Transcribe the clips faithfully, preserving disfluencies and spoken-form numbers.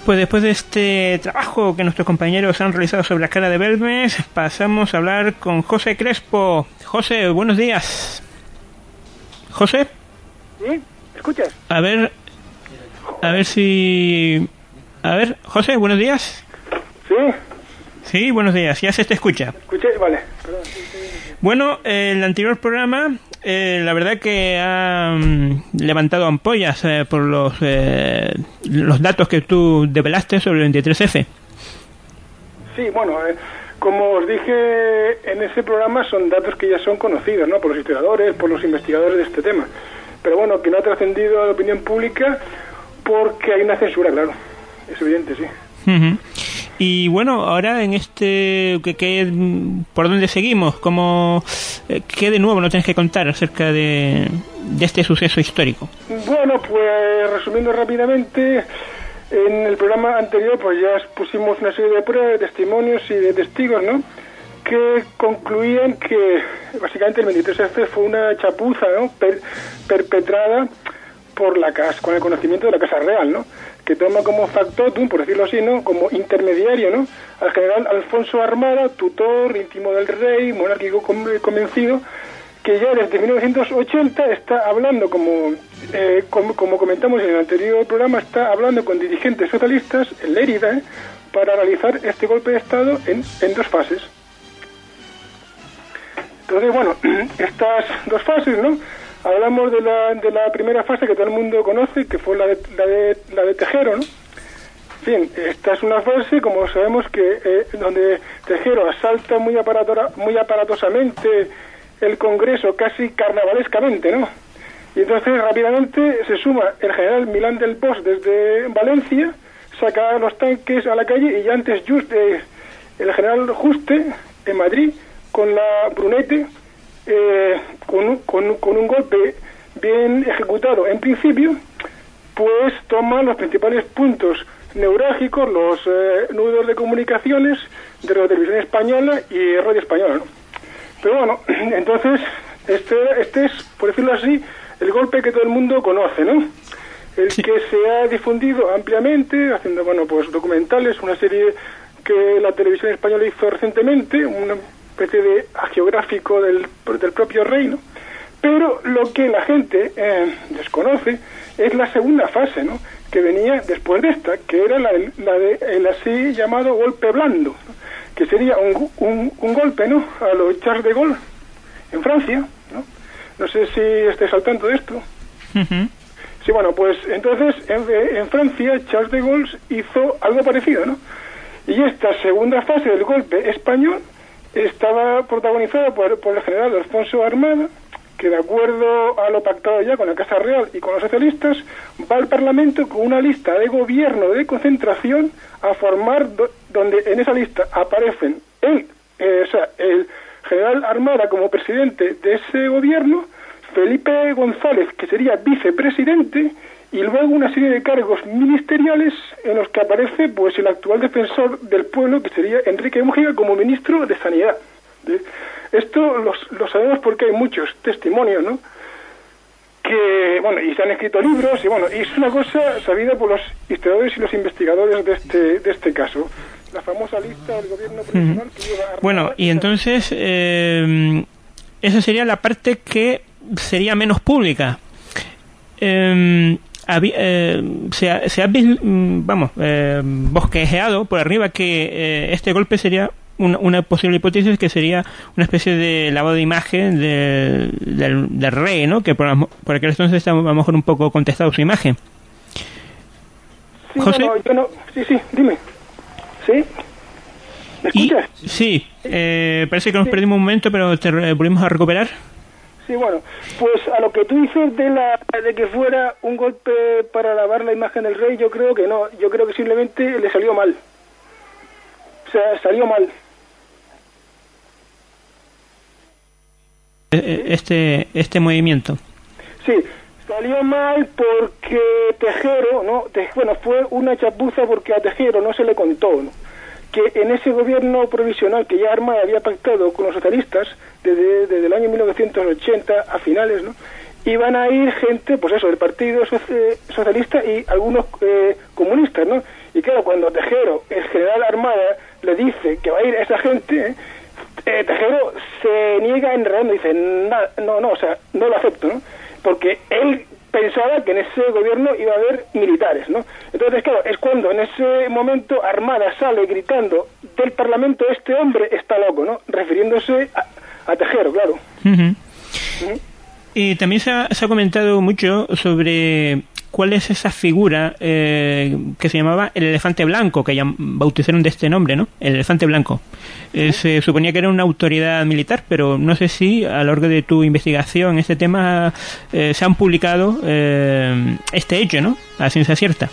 pues después de este trabajo que nuestros compañeros han realizado sobre la cara de Belmes, pasamos a hablar con José Crespo. José, buenos días. José. ¿Sí? ¿Escuchas? A ver, a ver si... A ver, José, buenos días. Sí. Sí, buenos días, ya se te escucha. Escuché, vale. Perdón. Bueno, eh, el anterior programa, eh, la verdad que ha um, levantado ampollas eh, por los eh, los datos que tú develaste sobre el veintitrés efe. Sí, bueno, eh, como os dije en ese programa, son datos que ya son conocidos, ¿no? Por los historiadores, por los investigadores de este tema. Pero bueno, que no ha trascendido a la opinión pública porque hay una censura, claro. Es evidente, sí. Uh-huh. Y bueno, ahora en este, que, que, ¿por dónde seguimos? ¿Cómo, eh, ¿Qué de nuevo nos tienes que contar acerca de, de este suceso histórico? Bueno, pues resumiendo rápidamente, en el programa anterior pues ya pusimos una serie de pruebas, de testimonios y de testigos, ¿no? Que concluían que básicamente el veintitrés efe fue una chapuza, ¿no? Per, perpetrada por la casa, con el conocimiento de la Casa Real, ¿no? Que toma como factotum, por decirlo así, ¿no? Como intermediario, ¿no? Al general Alfonso Armada, tutor íntimo del rey, monárquico convencido, que ya desde mil novecientos ochenta está hablando, como, eh, como, como comentamos en el anterior programa, está hablando con dirigentes socialistas en Lérida, ¿eh? Para realizar este golpe de Estado en, en dos fases. Entonces, bueno, estas dos fases, ¿no? Hablamos de la, de la primera fase que todo el mundo conoce, que fue la de, la de, la de Tejero, ¿no? En fin, esta es una fase, como sabemos, que eh, donde Tejero asalta muy, aparatora, muy aparatosamente el Congreso, casi carnavalescamente, ¿no? Y entonces rápidamente se suma el general Milán del Bosch desde Valencia, saca los tanques a la calle, y antes just, eh, el general Juste en Madrid, con la Brunete, Eh, con, con, con un golpe bien ejecutado en principio, pues toma los principales puntos neurálgicos, los eh, nudos de comunicaciones de la televisión española y radio española, ¿no? Pero bueno, entonces este, este es, por decirlo así, el golpe que todo el mundo conoce, ¿no? El que se ha difundido ampliamente, haciendo, bueno, pues documentales, una serie que la televisión española hizo recientemente, una especie de hagiográfico del, del propio reino, pero lo que la gente eh, desconoce es la segunda fase, ¿no? Que venía después de esta, que era la, la de el así llamado golpe blando, ¿no? Que sería un, un, un golpe, ¿no? A los Charles de Gaulle en Francia, ¿no? No sé si estáis al tanto de esto. Uh-huh. Sí, bueno, pues entonces en, en Francia Charles de Gaulle hizo algo parecido, ¿no? Y esta segunda fase del golpe español estaba protagonizada por, por el general Alfonso Armada, que de acuerdo a lo pactado ya con la Casa Real y con los socialistas, va al Parlamento con una lista de gobierno de concentración a formar, do, donde en esa lista aparecen él, eh, o sea, el general Armada como presidente de ese gobierno, Felipe González, que sería vicepresidente, y luego una serie de cargos ministeriales en los que aparece pues el actual defensor del pueblo, que sería Enrique Mújica, como ministro de Sanidad. ¿Sí? Esto lo, lo sabemos porque hay muchos testimonios, ¿no? Que, bueno, y se han escrito libros, y bueno, y es una cosa sabida por los historiadores y los investigadores de este, de este caso. La famosa lista del gobierno provisional que lleva a... Bueno, y entonces, eh, esa sería la parte que sería menos pública. Eh, Había, eh, se ha, se ha vamos, eh, bosquejeado por arriba que eh, este golpe sería una, una posible hipótesis, que sería una especie de lavado de imagen de, del, del rey, ¿no? Que por, por aquel entonces está a lo mejor un poco contestado su imagen. Sí, ¿José? No, yo no, sí, sí, dime. ¿Sí? ¿Me escuchas? Y, sí, eh, parece que nos sí. perdimos un momento, pero te volvimos a recuperar. Sí, bueno, pues a lo que tú dices de la de que fuera un golpe para lavar la imagen del rey, yo creo que no, yo creo que simplemente le salió mal. O sea, salió mal. Este este movimiento. Sí, salió mal porque Tejero, ¿no? Te, bueno, fue una chapuza porque a Tejero no se le contó, ¿no? Que en ese gobierno provisional que ya Armada había pactado con los socialistas desde, desde el año mil novecientos ochenta a finales, ¿no? Iban a ir gente, pues eso, del Partido Socialista y algunos eh, comunistas, ¿no? Y claro, cuando Tejero, el general Armada, le dice que va a ir esa gente, eh, Tejero se niega en realidad, dice, no, no, o sea, no lo acepto, ¿no? Porque él pensaba que en ese gobierno iba a haber militares, ¿no? Entonces, claro, es cuando en ese momento Armada sale gritando del Parlamento, este hombre está loco, ¿no? Refiriéndose a, a Tejero, claro. Uh-huh. Uh-huh. Y también se ha, se ha comentado mucho sobre cuál es esa figura eh, que se llamaba el elefante blanco, que ya bautizaron de este nombre, ¿no? El elefante blanco. Eh, se suponía que era una autoridad militar, pero no sé si a lo largo de tu investigación en este tema eh, se han publicado eh, este hecho, ¿no? A ciencia cierta.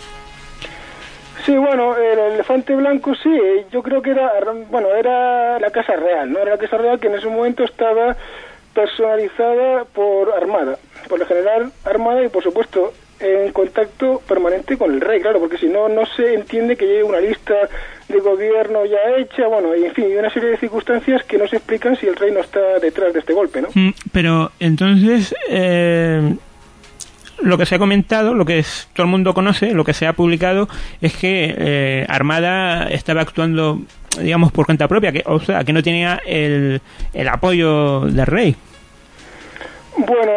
Sí, bueno, el elefante blanco sí, yo creo que era, bueno, era la Casa Real, ¿no? Era la Casa Real que en ese momento estaba personalizada por Armada, por el general Armada y por supuesto en contacto permanente con el rey, claro, porque si no, no se entiende que llegue una lista de gobierno ya hecha, bueno, y en fin, y una serie de circunstancias que no se explican si el rey no está detrás de este golpe, ¿no? Mm, pero entonces, eh, lo que se ha comentado, lo que es, todo el mundo conoce, lo que se ha publicado, es que eh, Armada estaba actuando, digamos, por cuenta propia, que, o sea, que no tenía el, el apoyo del rey. Bueno,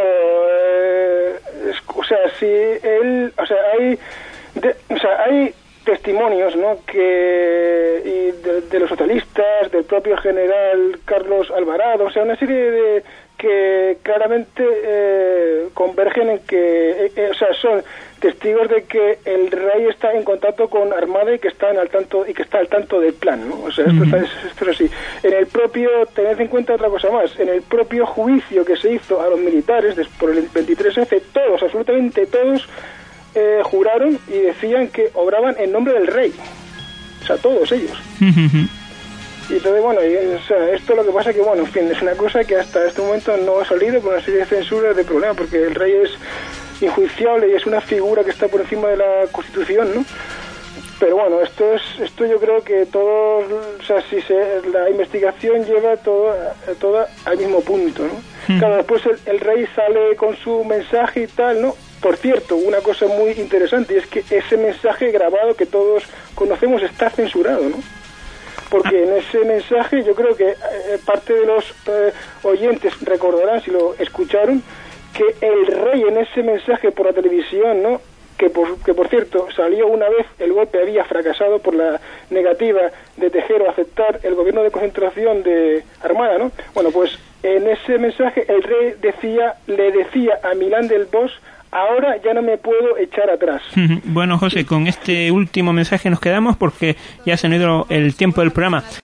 eh, es, o sea, si él, o sea, hay, de, o sea, hay testimonios, ¿no? Que y de, de los socialistas, del propio general Carlos Alvarado, o sea, una serie de que claramente eh, convergen en que, eh, o sea, son testigos de que el rey está en contacto con Armada y que están al tanto y que está al tanto del plan, ¿no? O sea, esto, uh-huh. está, esto es así. En el propio, tened en cuenta otra cosa más, en el propio juicio que se hizo a los militares por el veintitrés efe, todos, absolutamente todos, eh, juraron y decían que obraban en nombre del rey. O sea, todos ellos. Uh-huh. Y entonces, bueno, y, o sea, esto lo que pasa que, bueno, en fin, es una cosa que hasta este momento no ha salido por una serie de censuras de problemas, porque el rey es injuiciable y es una figura que está por encima de la Constitución, ¿no? Pero bueno, esto es esto yo creo que todo, o sea, si se, la investigación lleva todo, todo al mismo punto, ¿no? Mm. Claro, después el, el rey sale con su mensaje y tal, ¿no? Por cierto, una cosa muy interesante es que ese mensaje grabado que todos conocemos está censurado, ¿no? Porque en ese mensaje yo creo que eh, parte de los eh, oyentes recordarán, si lo escucharon, que el rey en ese mensaje por la televisión, ¿no? Que por, que por cierto salió una vez, el golpe había fracasado por la negativa de Tejero a aceptar el gobierno de concentración de Armada, ¿no? Bueno, pues en ese mensaje el rey decía, le decía a Milán del Bosch, ahora ya no me puedo echar atrás. Bueno, José, con este último mensaje nos quedamos porque ya se ha ido el tiempo del programa.